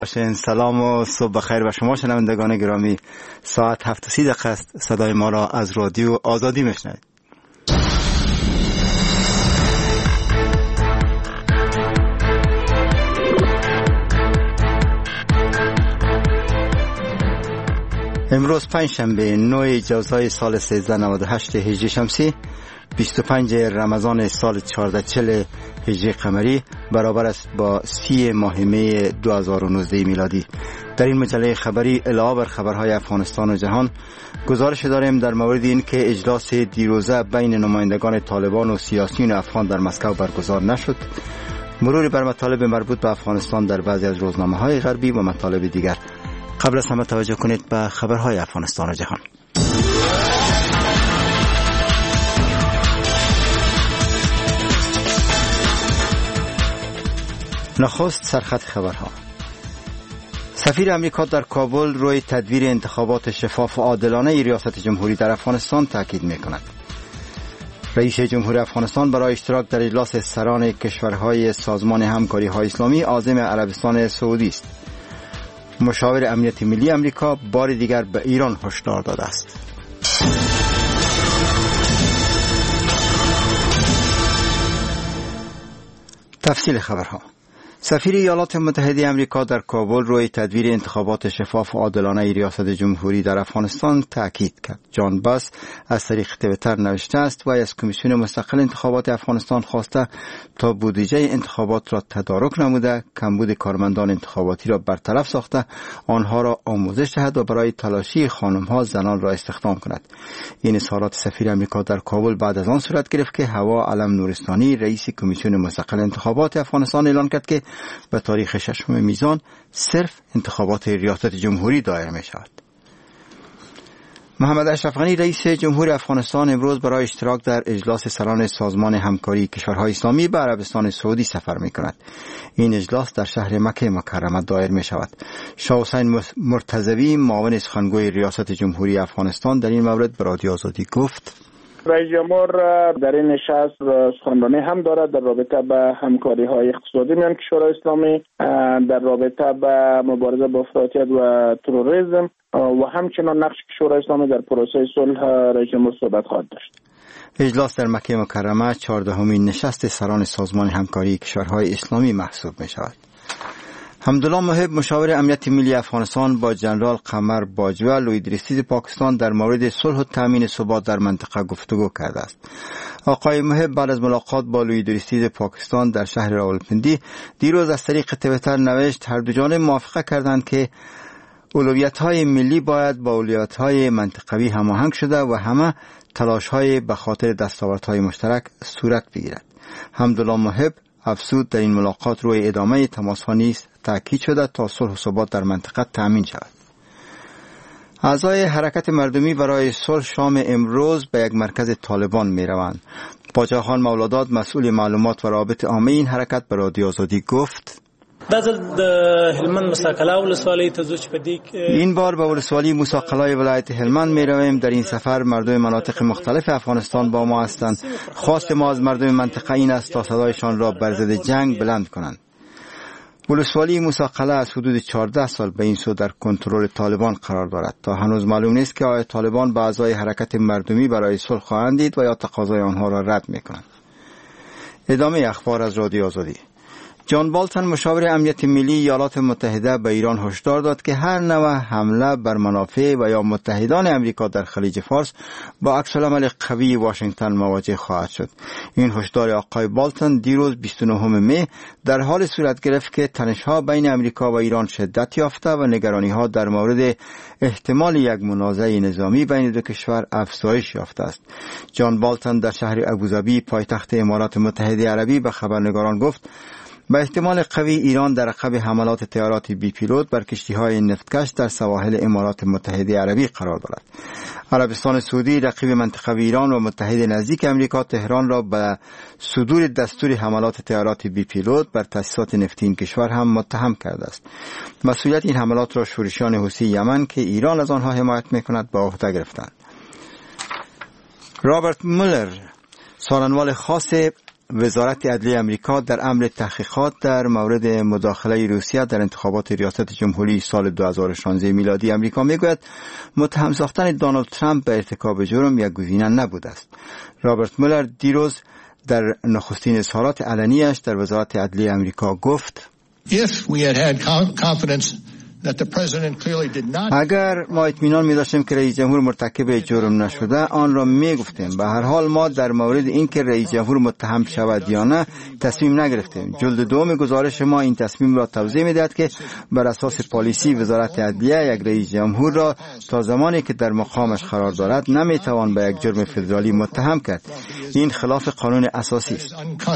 سلام و صبح بخیر و شما شنوندگان گرامی. ساعت 7:30 است. صدای ما را از رادیو آزادی میشنوید. امروز پنجشنبه 9 جوزای سال 1398 هجری شمسی، 25 رمضان سال 1440 هجری قمری، برابر است با 30 ماه می 2019 میلادی. در این مجله خبری علاوه بر خبرهای افغانستان و جهان، گزارش داریم در مورد این که اجلاس دیروزه بین نمایندگان طالبان و سیاسیون افغان در مسکو برگزار نشد، مروری بر مطالب مربوط به افغانستان در بعضی از روزنامه‌های غربی و مطالب دیگر. قبل از همه توجه کنید به خبرهای افغانستان و جهان. نخست سرخط خبرها. سفیر امریکا در کابل روی تدویر انتخابات شفاف و عادلانه ریاست جمهوری در افغانستان تاکید می‌کند. رئیس جمهوری افغانستان برای اشتراک در اجلاس سران کشورهای سازمان همکاری‌های اسلامی عازم عربستان سعودی است. مشاور امنیت ملی امریکا بار دیگر به ایران هشدار داده است. تفصیل خبرها. سفیر ایالات متحده امریکا در کابل روی تدویر انتخابات شفاف و عادلانه ریاست جمهوری در افغانستان تاکید کرد. جان باس از طریق توییتر نوشته است و از کمیسیون مستقل انتخابات افغانستان خواسته تا بودجه انتخابات را تدارک نموده، کمبود کارمندان انتخاباتی را برطرف ساخته، آنها را آموزش دهد و برای تلاشی خانم‌ها زنان را استخدام کند. این اظهارات سفیر امریکا در کابل بعد از آن صورت گرفت که هوا علم نورستانی رئیس کمیسیون مستقل انتخابات افغانستان اعلان کرد که به تاریخ 6 میزان صرف انتخابات ریاست جمهوری دایر می شود. محمد اشرف غنی رئیس جمهوری افغانستان امروز برای اشتراک در اجلاس سران سازمان همکاری کشورهای اسلامی به عربستان سعودی سفر می کند. این اجلاس در شهر مکه مکرمه دایر می شود. شاه حسین مرتضوی معاون سخنگوی ریاست جمهوری افغانستان در این مورد به رادیو آزادی گفت: رئیس جمهور در این نشست سخنرانی هم دارد در رابطه به همکاری‌های اقتصادی میان کشورهای اسلامی، در رابطه به مبارزه با افراطیت و تروریسم و همچنین نقش کشورهای اسلامی در پروسه صلح رئیس جمهور صحبت خواهد داشت. اجلاس در مکه مکرمه 14مین نشست سران سازمان همکاری کشورهای اسلامی محسوب می شود. حمدالله محب مشاور امنیت ملی افغانستان با جنرال قمر باجوه لوی درستیز پاکستان در مورد صلح و تامین ثبات در منطقه گفتگو کرده است. آقای محب بعد از ملاقات با لوی درستیز پاکستان در شهر راولپندی دیروز از طریق توییتر نوشت هر دو جانب موافقه کردند که اولویت‌های ملی باید با اولویت‌های منطقوی هماهنگ شده و همه تلاش‌های به خاطر دستاوردهای مشترک صورت بگیرد. حمدالله محب افزود در این ملاقات روی ادامه تماس‌ها نیز تاکید شده تا صلح و ثبات در منطقه تامین شود. اعضای حرکت مردمی برای صلح شام امروز به یک مرکز طالبان می روند. باجا خان مولاداد مسئول معلومات و روابط عامه این حرکت به رادیو آزادی گفت: این بار به ولسوالی موسی قلای ولایت هلمند می رویم. در این سفر مردم مناطق مختلف افغانستان با ما هستند. خواست ما از مردم منطقه این است تا صدایشان را بر ضد جنگ بلند کنند. ولسوالی موسی قلعه از حدود 14 سال به این سو در کنترل طالبان قرار دارد. تا هنوز معلوم نیست که آیا طالبان به اعضای حرکت مردمی برای صلح خواهند دید و یا تقاضای آنها را رد می‌کنند. ادامه اخبار از رادیو آزادی. جان بالتون مشاور امنیت ملی ایالات متحده به ایران هشدار داد که هر نوع حمله بر منافع و یا متحدان امریکا در خلیج فارس با عکس‌العمل قوی واشنگتن مواجه خواهد شد. این هشدار آقای بالتون دیروز 29 می در حال صورت گرفت که تنش‌ها بین امریکا و ایران شدت یافته و نگرانی‌ها در مورد احتمال یک منازعه نظامی بین دو کشور افزایش یافته است. جان بالتون در شهر ابوظبی پایتخت امارات متحده عربی به خبرنگاران گفت: به احتمال قوی ایران در عقب حملات طیارات بی پیلوت بر کشتی‌های نفتکش در سواحل امارات متحده عربی قرار دارد. عربستان سعودی رقیب منطقوی ایران و متحد نزدیک امریکا تهران را به صدور دستور حملات طیارات بی پیلوت بر تأسیسات نفتی این کشور هم متهم کرده است. مسئولیت این حملات را شورشیان حوثی یمن که ایران از آنها حمایت می‌کند به عهده گرفتند. رابرت مولر سخنران خاص وزارت عدلیه امریکا در امر تحقیقات در مورد مداخله روسیه در انتخابات ریاست جمهوری سال 2016 میلادی امریکا میگوید متهم ساختن دونالد ترامپ به ارتکاب جرم یک گزینه نبوده است. رابرت مولر دیروز در نخستین اظهارات علنیش در وزارت عدلیه امریکا گفت اگر ما اطمینان می داشتیم که رئیس جمهور مرتکب جرم نشده آن را می گفتیم. به هر حال ما در مورد اینکه رئیس جمهور متهم شود یا نه تصمیم نگرفتیم. جلد دوم گزارش ما این تصمیم را توضیح می دهد که بر اساس پالیسی وزارت عدلیه یک رئیس جمهور را تا زمانی که در مقامش قرار دارد نمی توان به یک جرم فدرالی متهم کرد. این خلاف قانون اساسی است.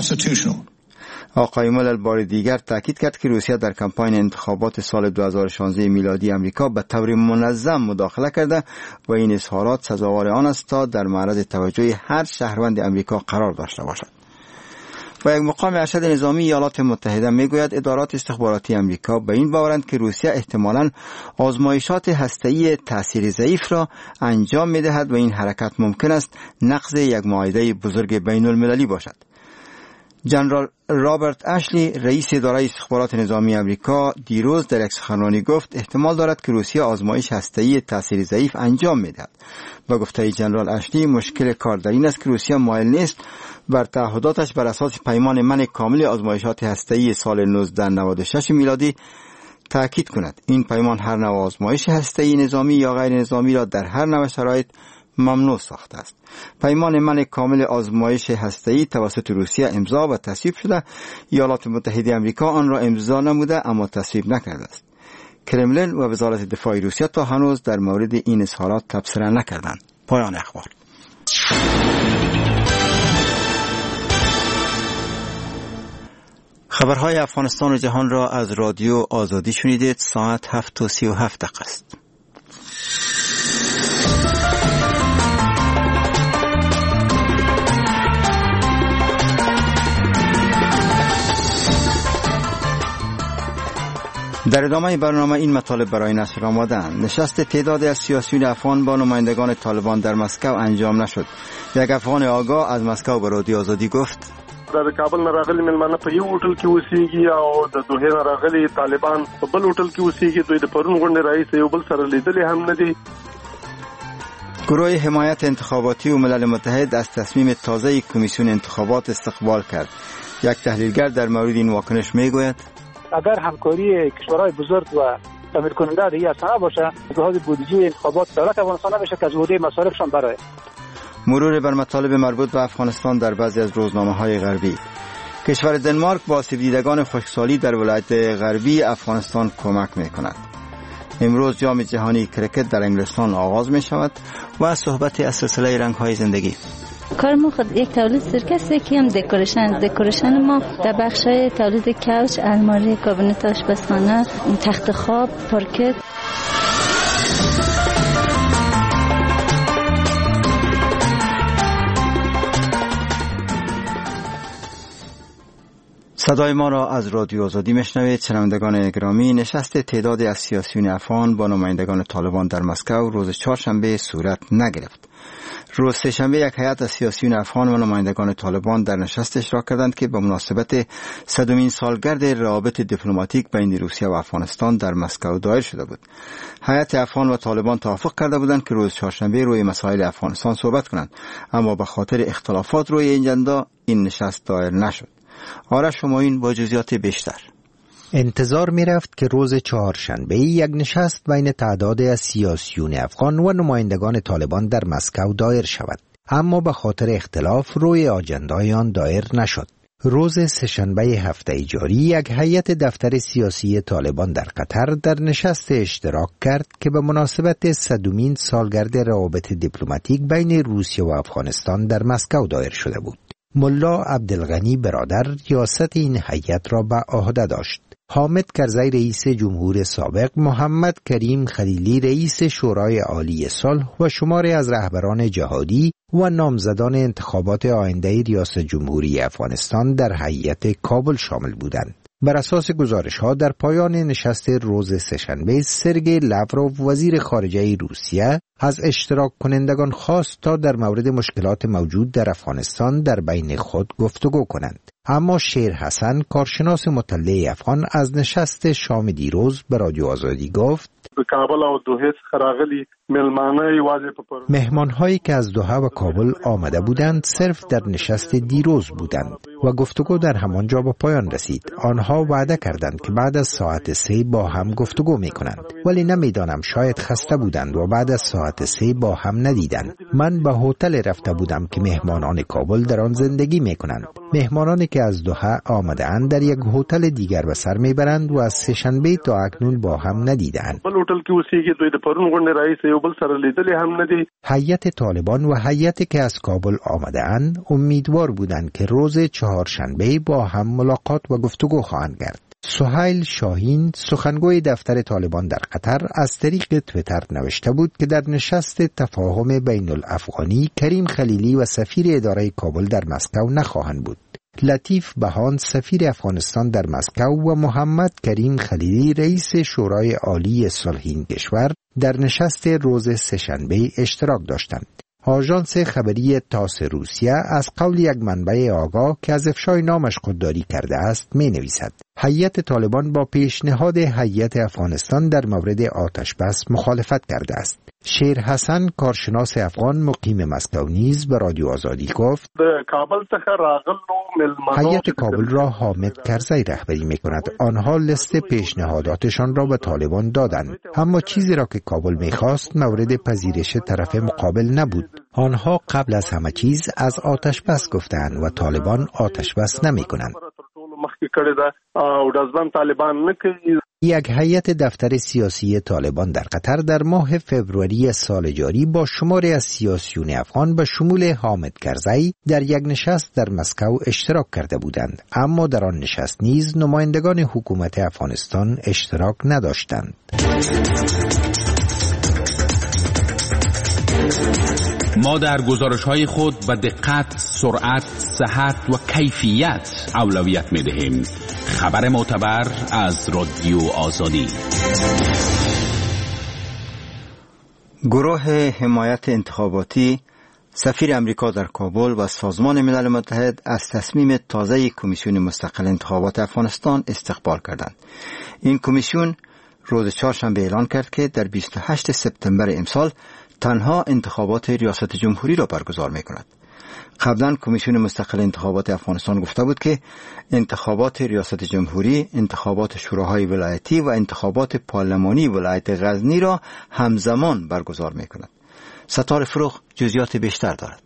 آقای مولر بار دیگر تاکید کرد که روسیه در کمپاین انتخابات سال 2016 میلادی امریکا به طور منظم مداخله کرده و این اظهارات سزاوار آن است تا در معرض توجه هر شهروند امریکا قرار داشته باشد. و یک مقام ارشد نظامی ایالات متحده میگوید ادارات استخباراتی امریکا به این باورند که روسیه احتمالاً آزمایشات هسته‌ای تأثیر ضعیف را انجام میدهد و این حرکت ممکن است نقض یک معاهده بزرگ بین المللی باشد. جنرال رابرت اشلی رئیس اداره استخبارات نظامی امریکا دیروز در یک سخنرانی گفت احتمال دارد که روسیه آزمایش هسته‌ای تأثیر ضعیف انجام میدهد. و گفته جنرال اشلی مشکل کار در این است که روسیه مایل نیست بر تعهداتش بر اساس پیمان منع کامل آزمایشات هسته‌ای سال 1996 میلادی تأکید کند. این پیمان هر نوع آزمایش هسته‌ای نظامی یا غیر نظامی را در هر نوع شرایط ممنوع ساخته است. پیمان منع کامل آزمایش هسته‌ای توسط روسیه امضا و تصویب شده. ایالات متحده آمریکا آن را امضا نموده اما تصویب نکرده است. کرملین و وزارت دفاع روسیه تا هنوز در مورد این اظهارات تبصره نکردند. پایان اخبار. خبرهای افغانستان و جهان را از رادیو آزادی شنیدید. ساعت 7:37 است. در ادامه برنامه این مطالب برای نشر آمدند. نشست تعدادی از سیاسیون افغان با نمایندگان طالبان در مسکو انجام نشد. یک افغان آگاه از مسکو به رادیو آزادی گفت د کابل نه راغلي ملمانه په یو هوټل کې اوسېږي او د دوحې نه راغلي طالبان په بل هوټل کې اوسېږي. دوی د پرون غونډې رئیس یو بل سره لیدلې هم نه دي. گروه حمایت انتخاباتی و ملل متحد از تصمیم تازه کمیسیون انتخابات استقبال کرد. یک تحلیلگر در مورد این واکنش میگوید اگر همکاری کشورهای بزرگ و تامین کننده دیگه اصلا باشه به لحاظ بودجه انتخابات دولت افغانستان نمیشه که از عهده مصارفشان برآید. مرور بر مطالب مربوط به افغانستان در بعضی از روزنامه‌های غربی. کشور دنمارک با آسیب دیدگان خشکسالی در ولایت غربی افغانستان کمک می‌کند. امروز جام جهانی کرکت در انگلستان آغاز می‌شود و صحبت از سلسله رنگ‌های زندگی. کار ما خود یک تولید سرکسته که هم دکورشن ما در بخشای تولید کوچ، الماری، کابینت آشپزخانه، تخت خواب، پارکت. صدای ما را از رادیو آزادی میشنوید. شنوندگان گرامی، نشست تعدادی از سیاسیون افغان با نمایندگان طالبان در مسکو روز چهارشنبه صورت نگرفت. روز سه‌شنبه یک هیئت از سیاسیون افغان و نمایندگان طالبان در نشست اشتراک کردند که به مناسبت 100مین سالگرد روابط دیپلماتیک بین روسیه و افغانستان در مسکو دایر شده بود. هیئت افغان و طالبان توافق کرده بودند که روز چهارشنبه روی مسائل افغانستان صحبت کنند، اما به خاطر اختلافات روی این اجندا این نشست دایر نشد. آرش شماین با جزئیات بیشتر. انتظار می رفت که روز چهارشنبه یک نشست بین تعدادی از سیاسیون افغان و نمایندگان طالبان در مسکو دایر شود، اما به خاطر اختلاف روی آجندای آن دایر نشد. روز سه‌شنبه هفته جاری یک هیئت دفتر سیاسی طالبان در قطر در نشست اشتراک کرد که به مناسبت 100مین سالگرد روابط دیپلماتیک بین روسیه و افغانستان در مسکو دایر شده بود. ملا عبدالغنی برادر ریاست این هیئت را به عهده داشت. حامد کرزی رئیس جمهور سابق، محمد کریم خلیلی رئیس شورای عالی صلح و شماری از رهبران جهادی و نامزدان انتخابات آینده ریاست جمهوری افغانستان در هیئت کابل شامل بودند. بر اساس گزارش‌ها در پایان نشست روز سه‌شنبه، سرگئی لاوروف وزیر خارجه روسیه از اشتراک کنندگان خواست تا در مورد مشکلات موجود در افغانستان در بین خود گفتگو کنند. اما شیر حسن، کارشناس مطلع افغان، از نشست شام دیروز به رادیو آزادی گفت: مهمان‌هایی که از دوحه و کابل آمده بودند صرف در نشست دیروز بودند و گفتگو در همانجا به پایان رسید. آنها وعده کردند که بعد از ساعت 3 با هم گفتگو می‌کنند، ولی نمی‌دانم شاید خسته بودند و بعد از ساعت 3 با هم ندیدند. من به هتل رفته بودم که مهمانان کابل در آن زندگی می‌کنند. مهمانانی که از دوحه آمده‌اند در یک هتل دیگر به سر می‌برند و از سه‌شنبه تا اکنون با هم ندیدند. هیئت طالبان و هیئتی که از کابل آمده‌اند امیدوار بودند که روز چهارشنبه با هم ملاقات و گفتگو خواهند کرد. سهیل شاهین، سخنگوی دفتر طالبان در قطر، از طریق توییتر نوشته بود که در نشست تفاهم بین الافغانی کریم خلیلی و سفیر اداره کابل در مسکو نخواهند بود. لطیف بهان، سفیر افغانستان در مسکو، و محمد کریم خلیلی، رئیس شورای عالی صلح این کشور، در نشست روز سه‌شنبه اشتراک داشتند. آژانس خبری تاس روسیه از قول یک منبع آگاه که از افشای نامش خودداری کرده است می نویسد: هیئت طالبان با پیشنهاد هیئت افغانستان در مورد آتش بس مخالفت کرده است. شیر حسن، کارشناس افغان مقیم مسکو، نیز به رادیو آزادی گفت: هیئت کابل را حامد کرزی رهبری می کند. آنها لست پیشنهاداتشان را به طالبان دادند، اما چیزی را که کابل می خواست مورد پذیرش طرف مقابل نبود. آنها قبل از همه چیز از آتش بس گفتند و طالبان آتش بس نمی کنند. یک هیئت دفتر سیاسی طالبان در قطر در ماه فوریه سال جاری با شماری از سیاسیون افغان به شمول حامد کرزی در یک نشست در مسکو اشتراک کرده بودند، اما در آن نشست نیز نمایندگان حکومت افغانستان اشتراک نداشتند. ما در گزارش‌های خود به دقت، سرعت، صحت و کیفیت اولویت می‌دهیم. خبر معتبر از رادیو آزادی. گروه حمایت انتخاباتی، سفیر امریکا در کابل و سازمان ملل متحد از تصمیم تازه کمیسیون مستقل انتخابات افغانستان استقبال کردند. این کمیسیون روز چهارشنبه اعلان کرد که در 28 سپتامبر امسال تنها انتخابات ریاست جمهوری را برگزار می‌کند. قبلا کمیسیون مستقل انتخابات افغانستان گفته بود که انتخابات ریاست جمهوری، انتخابات شوراهای ولایتی و انتخابات پارلمانی ولایت غزنی را همزمان برگزار می‌کند. ستار فروغ جزئیات بیشتر دارد.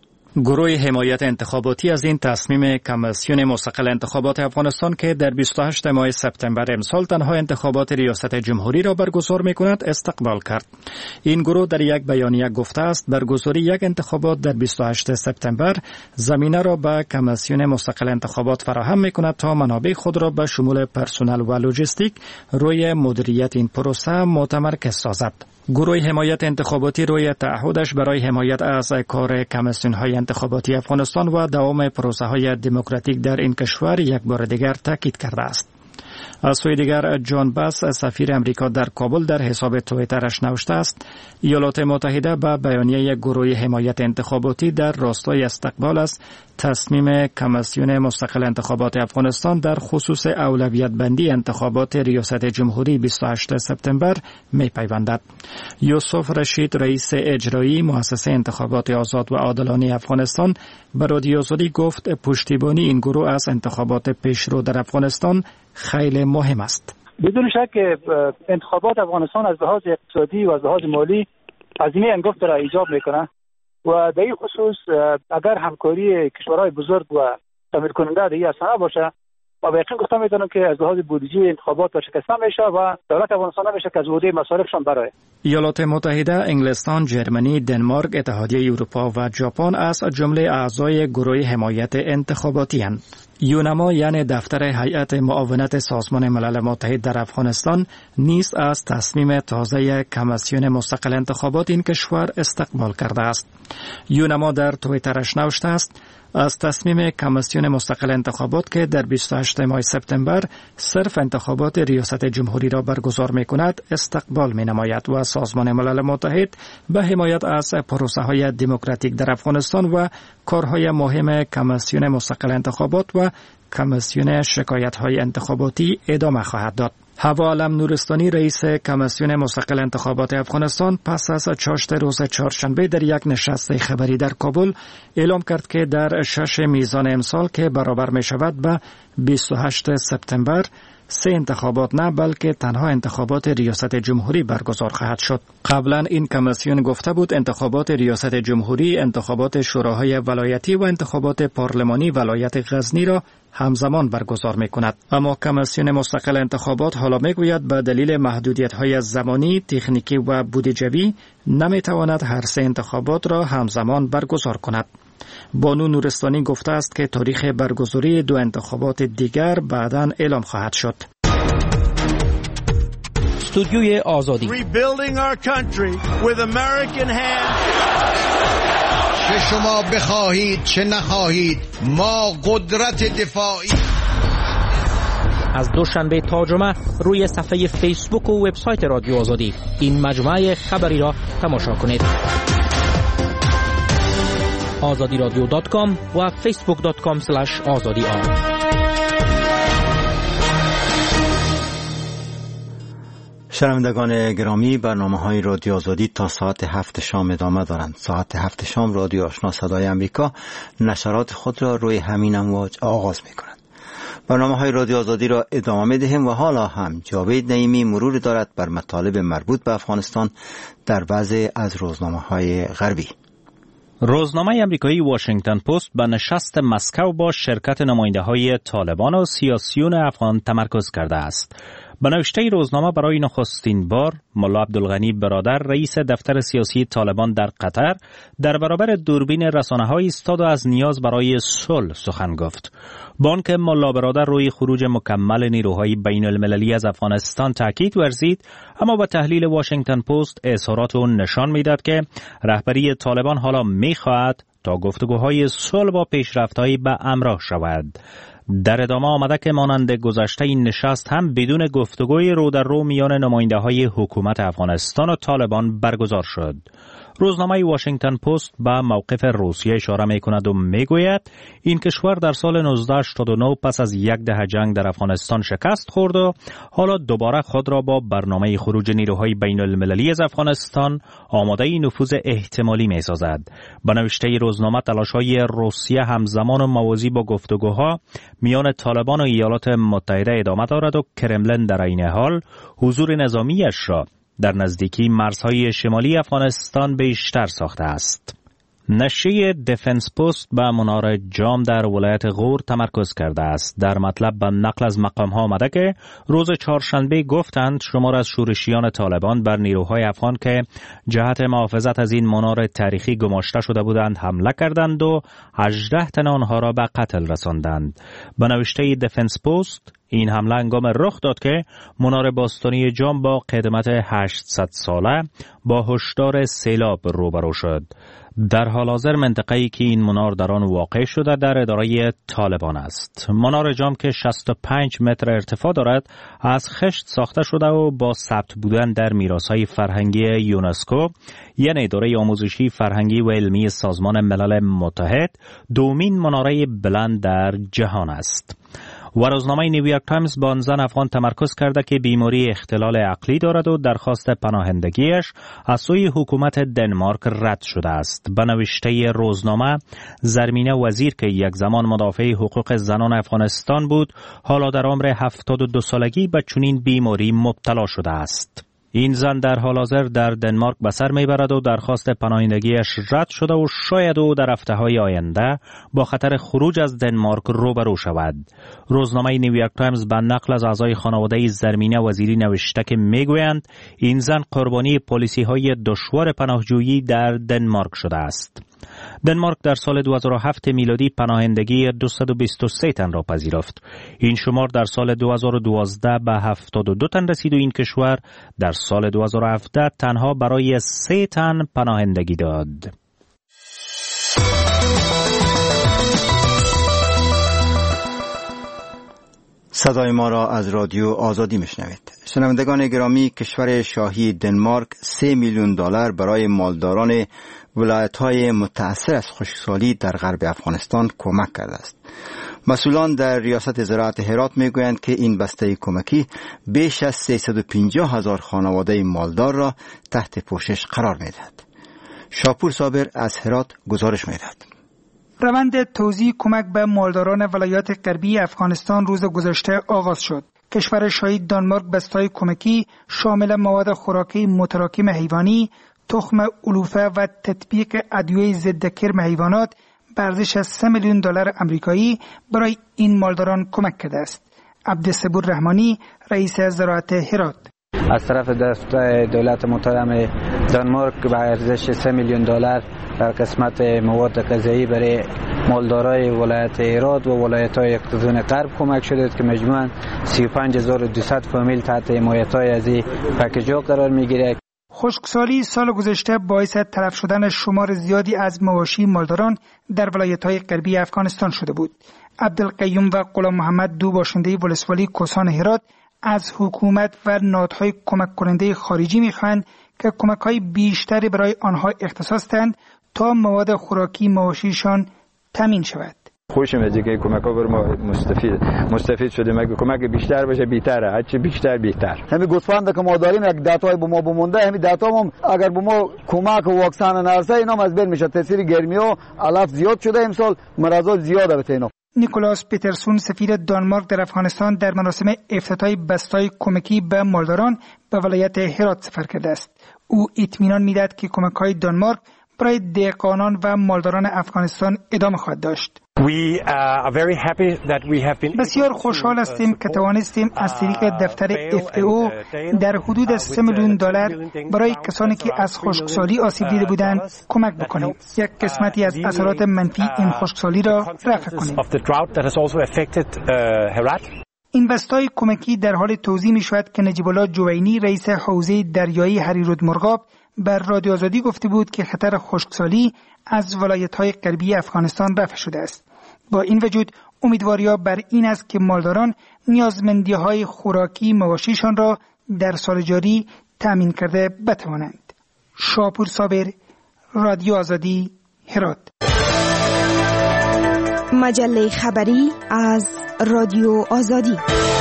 گروه حمایت انتخاباتی از این تصمیم کمیسیون مستقل انتخابات افغانستان که در 28 ماه سپتامبر امسال تنها انتخابات ریاست جمهوری را برگزار می‌کند استقبال کرد. این گروه در یک بیانیه گفته است برگزاری یک انتخابات در 28 سپتامبر زمینه را به کمیسیون مستقل انتخابات فراهم می‌کند تا منابع خود را به شمول پرسنل و لوجستیک روی مدیریت این پروسه متمرکز سازد. گروه حمایت انتخاباتی روی تعهدش برای حمایت از کار کمیسیون‌های انتخاباتی افغانستان و دوام پروسه‌های دموکراتیک در این کشور یک بار دیگر تاکید کرده است. از سوی دیگر جان باس، سفیر امریکا در کابل، در حساب توییترش نوشته است ایالات متحده به بیانیه گروه حمایت انتخاباتی در راستای استقبال از تصمیم کمیسیون مستقل انتخابات افغانستان در خصوص اولویت بندی انتخابات ریاست جمهوری 28 سپتامبر می‌پیوندد. یوسف رشید، رئیس اجرایی مؤسسه انتخابات آزاد و عادلانه افغانستان، به رادیو آزادی گفت پشتیبانی این گروه از انتخابات پیشرو در افغانستان خیلی مهم است. بدون شک انتخابات افغانستان از لحاظ اقتصادی و از لحاظ مالی هزینه انگفت را ایجاب میکنه و در این خصوص اگر همکاری کشورهای بزرگ و تامین کننده در این اصلا باشه و به یقین گفتم میتونم که از لحاظ بودجه انتخابات شکسته میشه و دولت افغانستان نمیشه که از عهده مصارفشان برای. ایالات متحده، انگلستان، جرمنی، دنمارک، اتحادیه اروپا و ژاپن از جمله اعضای گروه حمایت انتخاباتی اند. یونما یعنی دفتر هیئت معاونت سازمان ملل متحد در افغانستان نیز از تصمیم تازه کمیسیون مستقل انتخابات این کشور استقبال کرده است. یونما در توییترش نوشته است: از تصمیم کمیسیون مستقل انتخابات که در 28 ماه سپتامبر صرف انتخابات ریاست جمهوری را برگزار می کند استقبال می نماید و سازمان ملل متحد به حمایت از پروسه های دموکراتیک در افغانستان و کارهای مهم کمیسیون مستقل انتخابات و کمیسیون شکایت های انتخاباتی ادامه خواهد داد. هوا علم نورستانی رئیس کمیسیون مستقل انتخابات افغانستان پس از چاشت روز چهارشنبه در یک نشست خبری در کابل اعلام کرد که در 6 میزان امسال که برابر می شود به 28 سپتامبر 3 انتخابات نه بلکه تنها انتخابات ریاست جمهوری برگزار خواهد شد. قبلا این کمیسیون گفته بود انتخابات ریاست جمهوری، انتخابات شوراهای ولایتی و انتخابات پارلمانی ولایت غزنی را همزمان برگزار می کند. اما کمیسیون مستقل انتخابات حالا می گوید به دلیل محدودیت های زمانی، تکنیکی و بودجوی نمی تواند هر 3 انتخابات را همزمان برگزار کند. بانو نورستانی گفته است که تاریخ برگزاری 2 انتخابات دیگر بعداً اعلام خواهد شد. استودیوی آزادی. چه شما بخواهید چه نخواهید ما قدرت دفاعی. از دوشنبه تا جمعه روی صفحه فیسبوک و وبسایت رادیو آزادی این مجموعه خبری را تماشا کنید. azadiradio.com و facebook.com/azadi. شنوندگان گرامی، برنامه‌های رادیو آزادی تا ساعت 7 شام ادامه دارند. ساعت 7 شام رادیو آشنا صدای امریکا نشرات خود را روی همین امواج آغاز می‌کند. برنامه‌های رادیو آزادی را ادامه می‌دهیم و حالا هم جاوید نعیمی مرور دارد بر مطالب مربوط به افغانستان در بعضی از روزنامه‌های غربی. روزنامه امریکایی واشنگتن پست به نشست مسکو با شرکت نماینده‌های طالبان و سیاسیون افغان تمرکز کرده است. به نوشته روزنامه برای نخستین بار ملا عبدالغنی برادر رئیس دفتر سیاسی طالبان در قطر در برابر دوربین رسانه‌های ایستاد و از نیاز برای صلح سخن گفت. با آنکه ملا برادر روی خروج مکمل نیروهای بین المللی از افغانستان تاکید ورزید، اما با تحلیل واشنگتن پست اظهارات او نشان می‌دهد که رهبری طالبان حالا می‌خواهد تا گفتگوهای صلح با پیشرفت‌هایی به همراه شود. در ادامه آمده که مانند گذشته این نشست هم بدون گفتگوی رو در رو میان نماینده‌های حکومت افغانستان و طالبان برگزار شد. روزنامه واشنگتن پست به موقف روسیه اشاره می‌کند و می‌گوید این کشور در سال 1989 پس از 1 دهه جنگ در افغانستان شکست خورد و حالا دوباره خود را با برنامه خروج نیروهای بین المللی از افغانستان آماده نفوذ احتمالی می‌سازد. به نوشته روزنامه تلاش‌های روسیه همزمان و موازی با گفتگوها میان طالبان و ایالات متحده ادامه دارد و کرملن در این حال حضور نظامیش را در نزدیکی مرزهای شمالی افغانستان بیشتر ساخته است. نشریه دفنس پست به منار جام در ولایت غور تمرکز کرده است. در مطلب به نقل از مقام‌ها آمده که روز چهارشنبه گفتند شمار از شورشیان طالبان بر نیروهای افغان که جهت محافظت از این منار تاریخی گماشته شده بودند حمله کردند و 18 تن آنها را به قتل رساندند. به نوشته دفنس پست این حمله هنگام رخ داد که منار باستانی جام با قدمت 800 ساله با هشدار سیلاب روبرو شد. در حال حاضر منطقه‌ای که این منار در آن واقع شده در اداره طالبان است. منار جام که 65 متر ارتفاع دارد از خشت ساخته شده و با ثبت بودن در میراث‌های فرهنگی یونسکو یعنی اداره آموزشی فرهنگی و علمی سازمان ملل متحد دومین مناره بلند در جهان است. و روزنامه نیویورک تایمز با آن زن افغان تمرکز کرده که بیماری اختلال عقلی دارد و درخواست پناهندگیش از سوی حکومت دنمارک رد شده است. به نوشته روزنامه زرمینه وزیر که یک زمان مدافع حقوق زنان افغانستان بود حالا در عمر 72 سالگی به چنین بیماری مبتلا شده است. این زن در حال حاضر در دنمارک به سر میبرد و درخواست پناهندگیش رد شده و شاید او در هفته‌های آینده با خطر خروج از دنمارک روبرو شود. روزنامه نیویورک تایمز به نقل از اعضای خانواده زرمینه وزیری نوشته که میگویند این زن قربانی پالیسی‌های دشوار پناهجویی در دنمارک شده است. دنمارک در سال 2007 میلادی پناهندگی 223 تن را پذیرفت. این شمار در سال 2012 به 72 تن رسید و این کشور در سال 2017 تنها برای 3 تن پناهندگی داد. صدای ما را از رادیو آزادی میشنوید. شنوندگان گرامی، کشور شاهی دنمارک 3 میلیون دلار برای مالداران ولایت‌های متأثر از خشکسالی در غرب افغانستان کمک کرده است. مسئولان در ریاست زراعت هرات میگویند که این بسته کمکی بیش از 350,000 خانواده مالدار را تحت پوشش قرار میدهد. شاپور صابر از هرات گزارش میدهد. روند توزیع کمک به مالداران ولایات غربی افغانستان روز گذشته آغاز شد. کشور شاهی دانمارک بسته‌های کمکی شامل مواد خوراکی متراکم حیوانی، تخم علوفه و تطبیق ادویه ضد کرم حیوانات به ارزش از 3 میلیون دلار آمریکایی برای این مالداران کمک کرده است. عبدالصبور رحمانی، رئیس زراعت هرات: از طرف دولت محترم دانمارک به ارزش 3 میلیون دلار در قسمت مواد غذایی برای مالدارای ولایت هرات و ولایت‌های اقلیمی غرب کمک شده که مجموعاً 35200 فامیل تحت حمایت‌های از این پکیج‌ها قرار می‌گیرد. خشکسالی سال گذشته باعث تلف شدن شمار زیادی از مواشی مالداران در ولایت‌های غربی افغانستان شده بود. عبدالقیوم و غلام محمد، دو باشنده ولسوالی کوسان هرات، از حکومت و نهادهای کمک کننده خارجی می‌خواهند که کمک‌های بیشتری برای آنها اختصاص دهند تا مواد خوراکی مواشیشان تامین شود. خوشم از اینکه کمک‌ها بر ما مستفید شدیم. اگه کمک بیشتر بشه بهتره، هرچی بیشتر بهتر. همین گوسفند که ما داریم یک داتای به ما بمونده، همین داتا هم اگر به ما کمک و واکسن نرسه اینا از بین میشه. تاثیر گرمی و علف زیاد شده امسال، مرضات زیاده به اینا. نیکولاس پیترسون، سفیر دانمارک در افغانستان، در مراسم افتتاح بسته‌های کمکی به مالداران به ولایت هرات سفر کرده است. او اطمینان می‌دهد که کمک‌های دانمارک برای دهقانان و مالداران افغانستان ادامه خواهد داشت. بسیار خوشحال هستیم که توانستیم از طریق دفتر FAO در حدود 3 میلیون دلار برای کسانی که از خشکسالی آسیب دیده بودند کمک بکنیم. یک قسمتی از اثرات منفی این خشکسالی را رفع کنیم. این بسته‌های کمکی در حال توزیع می شود که نجیب الله جوینی، رئیس حوزه دریایی هریرودمرغاب، بر رادیو آزادی گفته بود که خطر خشکسالی از ولایت‌های غربی افغانستان رفع شده است. با این وجود امیدواری بر این است که مالداران نیازمندی‌های خوراکی مواشیشان را در سال جاری تامین کرده بتوانند. شاپور صابر، رادیو آزادی، هرات. مجله خبری از رادیو آزادی.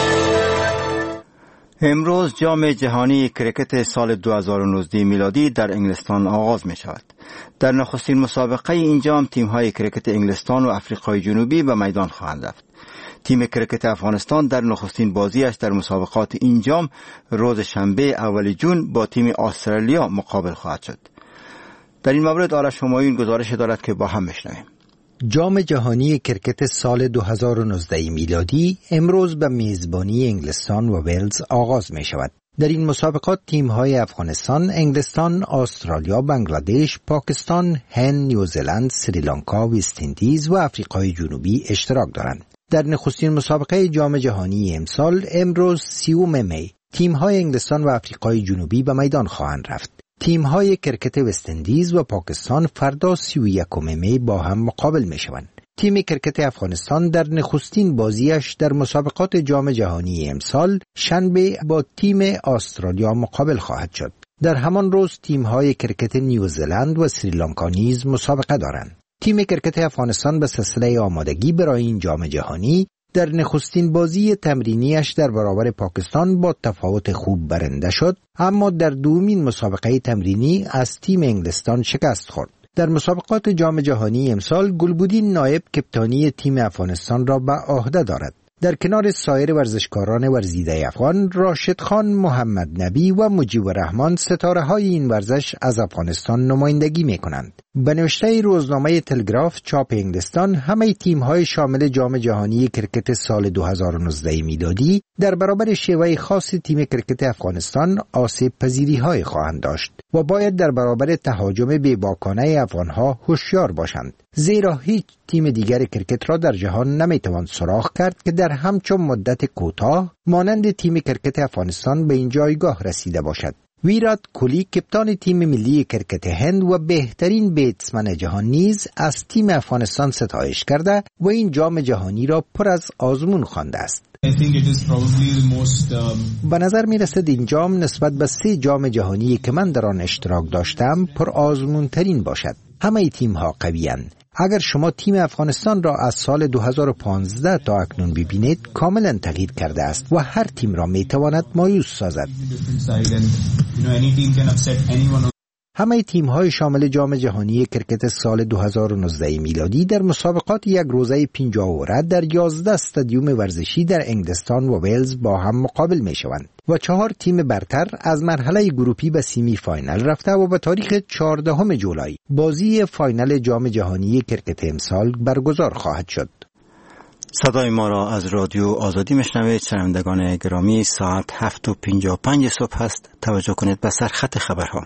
امروز جام جهانی کرکت سال 2019 میلادی در انگلستان آغاز می شود. در نخستین مسابقه این جام تیم‌های کرکت انگلستان و آفریقای جنوبی به میدان خواهند رفت. تیم کرکت افغانستان در نخستین بازیش در مسابقات این جام روز شنبه اول جون با تیم استرالیا مقابل خواهد شد. در این مورد آرش همایون گزارش دارد که با هم بشنویم. جام جهانی کرکت سال 2019 میلادی امروز به میزبانی انگلستان و ولز آغاز می شود. در این مسابقات تیم‌های افغانستان، انگلستان، استرالیا، بنگلادش، پاکستان، هند، نیوزلند، سریلانکا، وست اندیز و آفریقای جنوبی اشتراک دارند. در نخستین مسابقه جام جهانی امسال امروز 30 می تیم‌های انگلستان و آفریقای جنوبی به میدان خواهند رفت. تیم‌های کرکت وست اندیز و پاکستان فردا 31 می با هم مقابل می‌شوند. تیم کرکت افغانستان در نخستین بازیش در مسابقات جام جهانی امسال شنبه با تیم استرالیا مقابل خواهد شد. در همان روز تیم‌های کرکت نیوزلند و سریلانکا نیز مسابقه دارند. تیم کرکت افغانستان به سلسله آمادگی برای این جام جهانی در نخستین بازی تمرینیش در برابر پاکستان با تفاوت خوب برنده شد، اما در دومین مسابقه تمرینی از تیم انگلستان شکست خورد. در مسابقات جام جهانی امسال گلبودین نایب کپتانی تیم افغانستان را به عهده دارد. در کنار سایر ورزشکاران ورزیده افغان، راشد خان، محمد نبی و مجیب الرحمن ستاره های این ورزش از افغانستان نمایندگی می کنند. به نوشته روزنامه تلگراف چاپ انگلستان، همه تیم های شامل جام جهانی کرکت سال 2019 میلادی در برابر شیوه خاص تیم کرکت افغانستان آسیب پذیری های خواهند داشت و باید در برابر تهاجم بیباکانه افغانها هوشیار باشند، زیرا هیچ تیم دیگر کرکت را در جهان نمیتوان سراغ کرد که در همچون مدت کوتاه مانند تیم کرکت افغانستان به این جایگاه رسیده باشد. ویرات کوهلی کپتان تیم ملی کرکت هند و بهترین بیتسمن جهان نیز از تیم افغانستان ستایش کرده و این جام جهانی را پر از آزمون خوانده است. به نظر می رسد این جام نسبت به 3 جام جهانی که من در آن اشتراک داشتم پر آزمون ترین باشد. همه تیم ها قوی‌اند. اگر شما تیم افغانستان را از سال 2015 تا اکنون ببینید، کاملا تغییر کرده است و هر تیم را می تواند مایوس سازد. همه تیم‌های شامل جام جهانی کرکت سال 2019 میلادی در مسابقات یک روزه 50 اوره در 11 استادیوم ورزشی در انگلستان و ویلز با هم مقابل می‌شوند و 4 تیم برتر از مرحله گروپی به سیمی فاینال رفته و به تاریخ 14 جولای بازی فاینال جام جهانی کرکت امسال برگزار خواهد شد. صدای ما را از رادیو آزادی میشنوید. شنوندگان گرامی، ساعت 7:55 صبح است. توجه کنید به سرخط خبرها.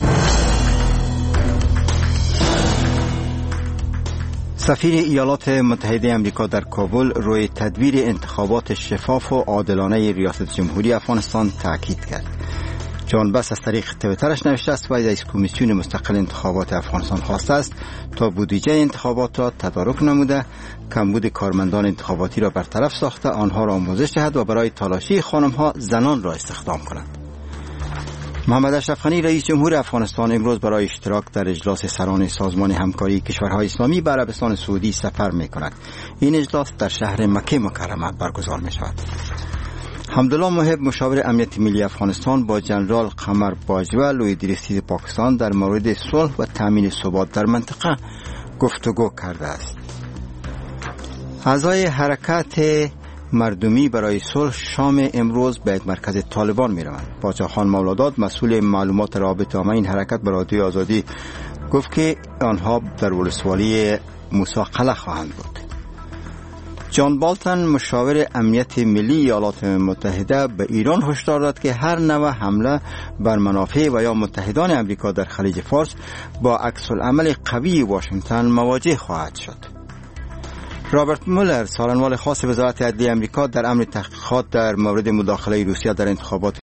سفیر ایالات متحده آمریکا در کابل روی تدبیر انتخابات شفاف و عادلانه ریاست جمهوری افغانستان تاکید کرد. جان بس از طریق توییترش نوشته است: باید از کمیسیون مستقل انتخابات افغانستان خواسته است تا بودجه انتخابات را تدارک نموده، کمبود کارمندان انتخاباتی را برطرف ساخته، آنها را آموزش دهد و برای تالاشی خانم‌ها زنان را استخدام کند. محمد اشرف غنی رئیس جمهور افغانستان امروز برای اشتراک در اجلاس سران سازمان همکاری کشورهای اسلامی به عربستان سعودی سفر می‌کند. این اجلاس در شهر مکه مکرمه برگزار می‌شود. حمدالله محب مشاور امنیت ملی افغانستان با جنرال قمر باجوه لوی دریستی پاکستان در مورد صلح و تامین ثبات در منطقه گفتگو کرده است. اعضای حرکت مردمی برای صلح شام امروز به مرکز طالبان می روند. باچا خان مولاداد مسئول معلومات رابطه عامه این حرکت به رادیو آزادی گفت که آنها در ولسوالی موسی قلعه خواهند بود. جان بالتن مشاور امنیت ملی ایالات متحده به ایران هشدار داد که هر نوع حمله بر منافع و یا متحدان امریکا در خلیج فارس با عکس العمل قوی واشنگتن مواجه خواهد شد. رابرت مولر، سالنوال خاص وزارت عدلیه امریکا در امر تحقیقات در مورد مداخله روسیه در انتخابات